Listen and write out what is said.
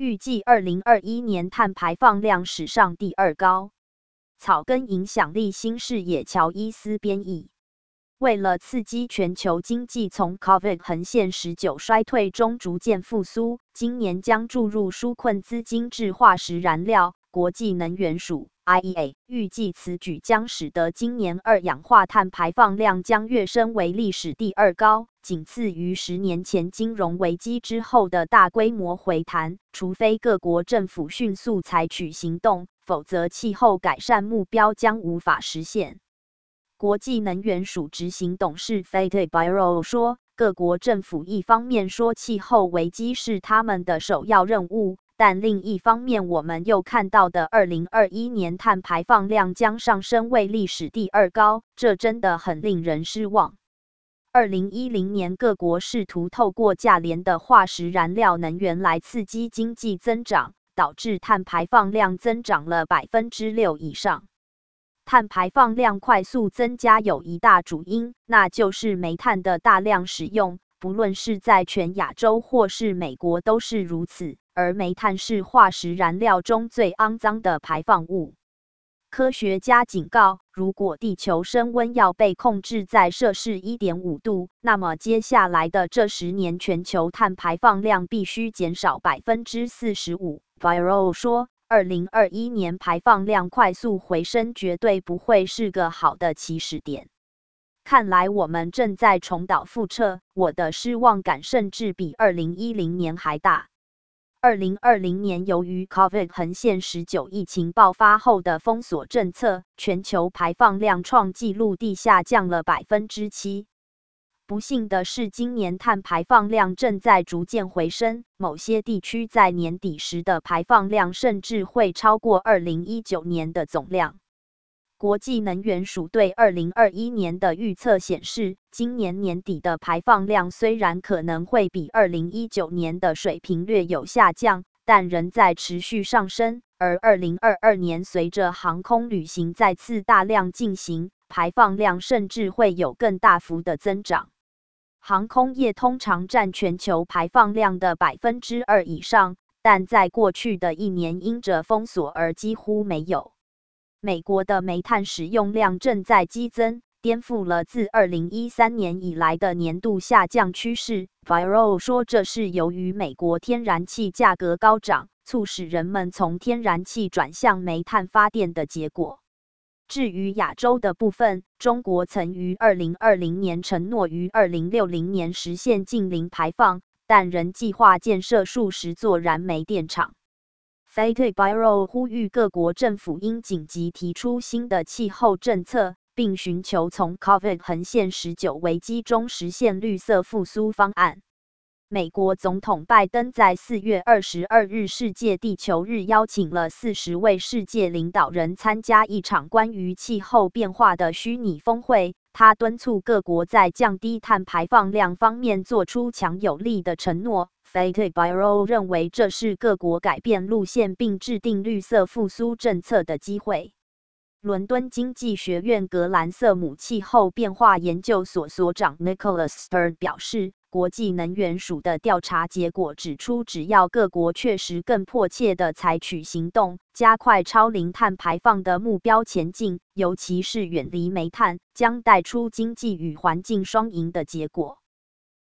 预计2021年碳排放量史上第2高。草根影响力新视野乔伊斯编译。为了刺激全球经济从 COVID 横线19衰退中逐渐复苏，今年将注入纾困资金至化石燃料。国际能源署 IEA 预计此举将使得今年二氧化碳排放量将跃升为历史第2高，仅次于10年前金融危机之后的大规模回弹。除非各国政府迅速采取行动，否则气候改善目标将无法实现。国际能源署执行董事 Fatih Birol 说，各国政府一方面说气候危机是他们的首要任务，但另一方面我们又看到的2021年碳排放量将上升为历史第2高，这真的很令人失望。2010年各国试图透过价廉的化石燃料能源来刺激经济增长，导致碳排放量增长了6%以上。碳排放量快速增加有一大主因，那就是煤炭的大量使用，不论是在全亚洲或是美国都是如此，而煤炭是化石燃料中最肮脏的排放物。科学家警告，如果地球升温要被控制在摄氏 1.5 度，那么接下来的这10年全球碳排放量必须减少 45%。Birol 说，2021年排放量快速回升绝对不会是个好的起始点。看来我们正在重蹈覆辙，我的失望感甚至比2010年还大。2020年由于 COVID 横线19疫情爆发后的封锁政策，全球排放量创纪录地下降了 7%。不幸的是，今年碳排放量正在逐渐回升，某些地区在年底时的排放量甚至会超过2019年的总量。国际能源署对2021年的预测显示，今年年底的排放量虽然可能会比2019年的水平略有下降，但仍在持续上升。而2022年随着航空旅行再次大量进行，排放量甚至会有更大幅的增长。航空业通常占全球排放量的 2% 以上，但在过去的一年因着封锁而几乎没有。美国的煤炭使用量正在激增，颠覆了自2013年以来的年度下降趋势。Birol 说，这是由于美国天然气价格高涨，促使人们从天然气转向煤炭发电的结果。至于亚洲的部分，中国曾于2020年承诺于2060年实现净零排放，但仍计划建设数十座燃煤电厂。Fatih Birol 呼吁各国政府应紧急提出新的气候政策，并寻求从 COVID 横线19危机中实现绿色复苏方案。美国总统拜登在4月22日世界地球日邀请了40位世界领导人参加一场关于气候变化的虚拟峰会。他敦促各国在降低碳排放量方面做出强有力的承诺。Fatih Birol 认为这是各国改变路线并制定绿色复苏政策的机会。伦敦经济学院格兰瑟姆气候变化研究所所长 Nicholas Stern 表示，国际能源署的调查结果指出，只要各国确实更迫切地采取行动，加快超零碳排放的目标前进，尤其是远离煤炭，将带出经济与环境双赢的结果。